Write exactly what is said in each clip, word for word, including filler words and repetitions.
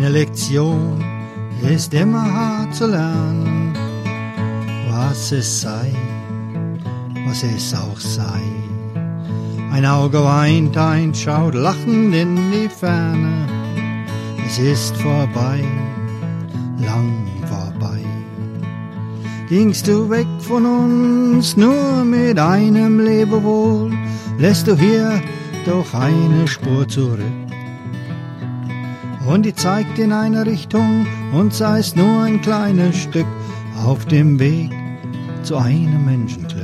Lektion ist immer hart zu lernen, was es sei, was es auch sei. Ein Auge weint, ein schaut lachend in die Ferne. Es ist vorbei, lang vorbei. Gingst du weg von uns nur mit einem Lebewohl, lässt du hier doch eine Spur zurück. Und die zeigt in eine Richtung und sei es nur ein kleines Stück auf dem Weg zu einem Menschenglück.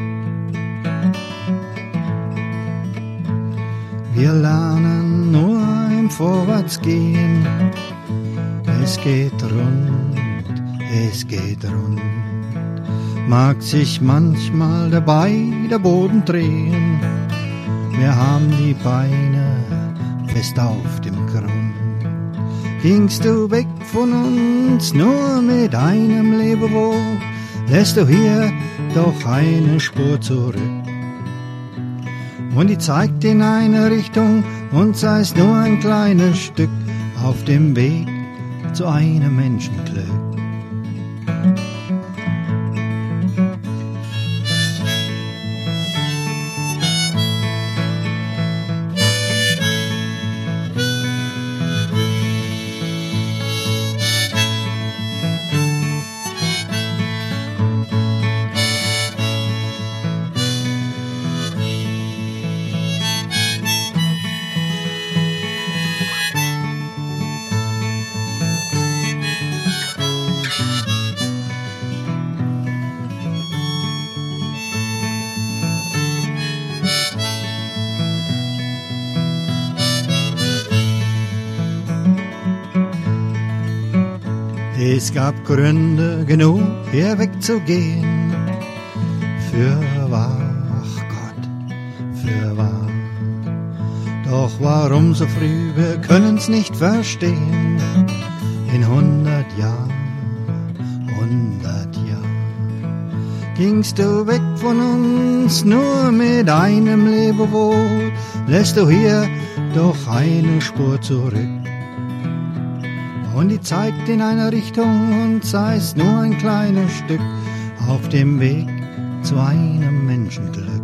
Wir lernen nur im Vorwärtsgehen, es geht rund, es geht rund. Mag sich manchmal dabei der Boden drehen, wir haben die Beine fest auf dem Grund. Gingst du weg von uns nur mit einem Lebewohl, lässt du hier doch eine Spur zurück. Und die zeigt in eine Richtung und sei es nur ein kleines Stück auf dem Weg zu einem Menschenglück. Es gab Gründe genug, hier wegzugehen. Fürwahr, ach Gott, fürwahr. Doch warum so früh, wir können's nicht verstehen. In hundert Jahren, hundert Jahren gingst du weg von uns nur mit einem Lebewohl, lässt du hier doch eine Spur zurück. Und die zeigt in eine Richtung und sei es nur ein kleines Stück auf dem Weg zu einem Menschenglück.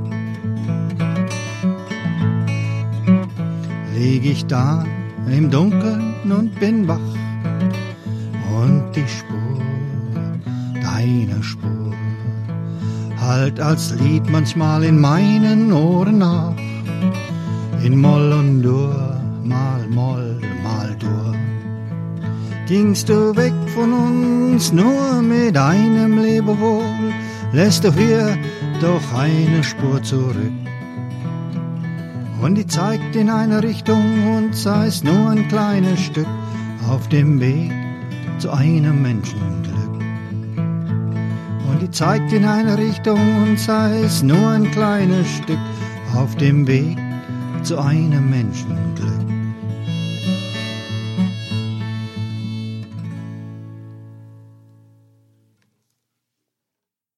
Lieg ich da im Dunkeln und bin wach und die Spur, deine Spur, hallt als Lied manchmal in meinen Ohren nach. In Moll und Dur, mal Moll, mal Dur. Gingst du weg von uns nur mit einem Lebewohl, lässt du hier doch eine Spur zurück. Und die zeigt in eine Richtung und sei es nur ein kleines Stück auf dem Weg zu einem Menschenglück. Und die zeigt in eine Richtung und sei es nur ein kleines Stück auf dem Weg zu einem Menschenglück.